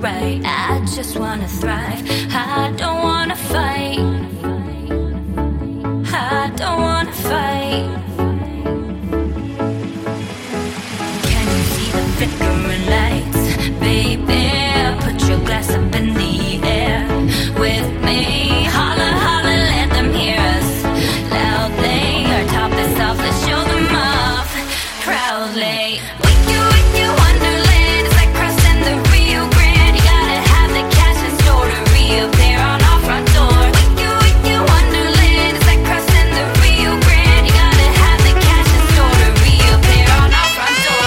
right. I just wanna thrive. I don't wanna fight. I don't wanna fight. Can you see the flickering lights? Baby, put your glass up in the air with me. Holla, holla, let them hear us loudly. Our top is off, let's show them off proudly. With you, Wonderland. It's like crossing the Rio Grande. You gotta have the cash in store to reappear on our front door. With you, Wonderland. It's like crossing the Rio Grande. You gotta have the cash in store to reappear on our front door.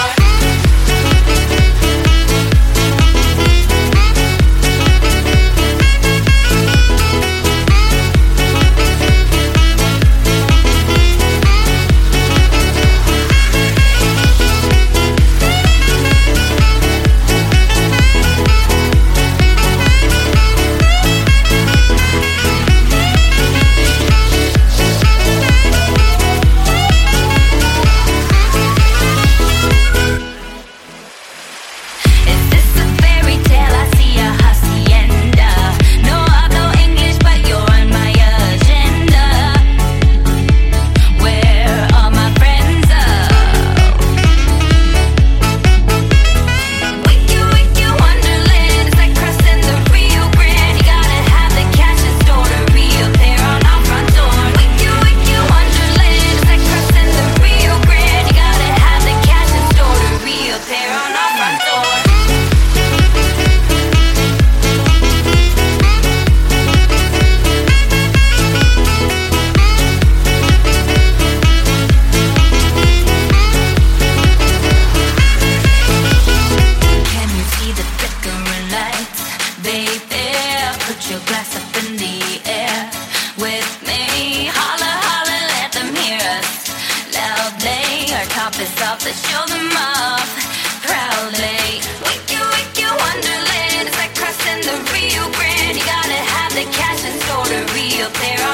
Is this a fairy tale? I see a hacienda. No, I know English, but you're on my agenda. Where are my friends? With you, Wonderland. It's like crossing the Rio Grande. You gotta have the cash in store to reappear on our front door. With you, Wonderland. It's like crossing the Rio Grande. You gotta have the cash in store to reappear on our front door. Can you see the flickering lights? Baby, put your glass up in the air with me. Holla, holla, let them hear us loudly. Our top is off, let's show them off proudly. With you, Wonderland. It's like crossing the Rio Grande. You gotta have the cash in store to reappear